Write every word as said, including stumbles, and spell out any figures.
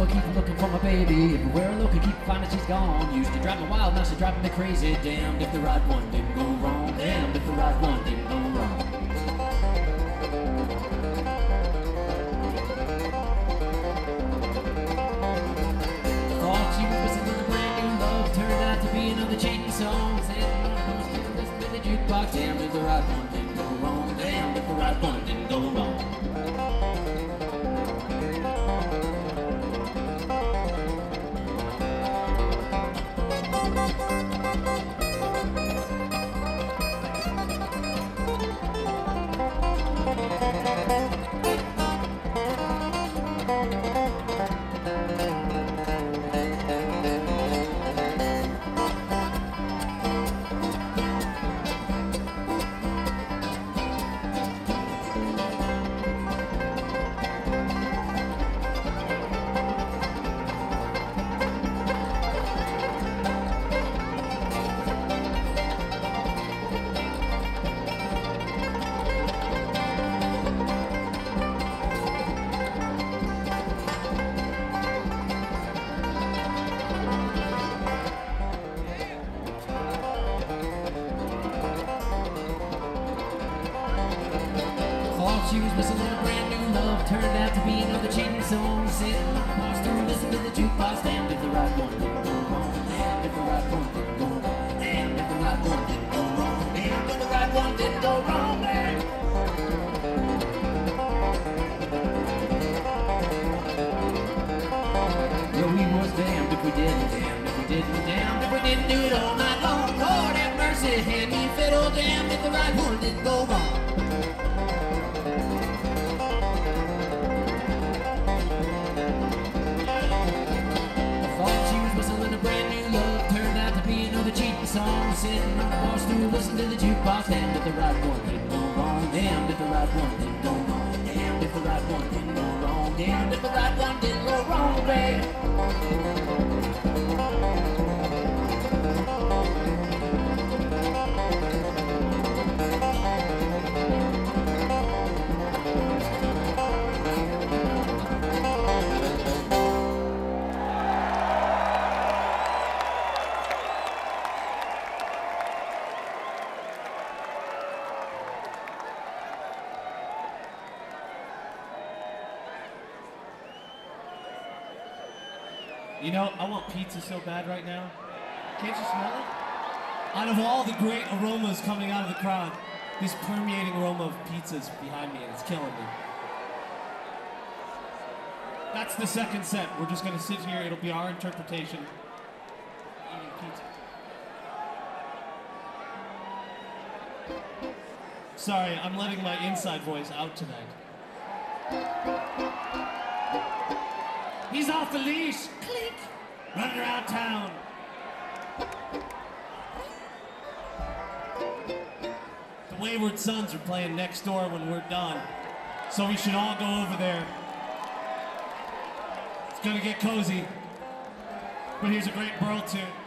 I keep looking for my baby. Everywhere I look, I keep finding she's gone. Used to drive me wild, now she's driving me crazy. Damned if the right one didn't go wrong. Damned if the right one didn't go wrong. Thought she was whistling a brand new love, turned out to be another changing song. Said, listen to the jukebox. Damned if the right one didn't go wrong. Damned if the right one didn't go wrong. She was whistling a brand new love, turned out to be another changing song. Sitting on the bar stool, listen to the jukebox. Damned if the right one didn't go wrong. Damned if the right one didn't go wrong. Damned if the right one didn't go wrong. Damned if the right one didn't go wrong. Man. Well, we was damned if we didn't, damned if we didn't, damned if we didn't do it all night long. Lord have mercy, hand me fiddle. Damned if the right one didn't go wrong. Song sitting on the bar stool, listen to the jukebox. Damned if the right one didn't go wrong. Damned if the right one didn't go wrong. Damned if the right one didn't go wrong. Damned if the right one didn't go wrong, babe. You know, I want pizza so bad right now. Can't you smell it? Out of all the great aromas coming out of the crowd, this permeating aroma of pizza's behind me and it's killing me. That's the second set. We're just gonna sit here, it'll be our interpretation. Eating pizza. Sorry, I'm letting my inside voice out tonight. He's off the leash! Click! Running around town. The Wayward Sons are playing next door when we're done. So we should all go over there. It's gonna get cozy. But here's a great Burl tune.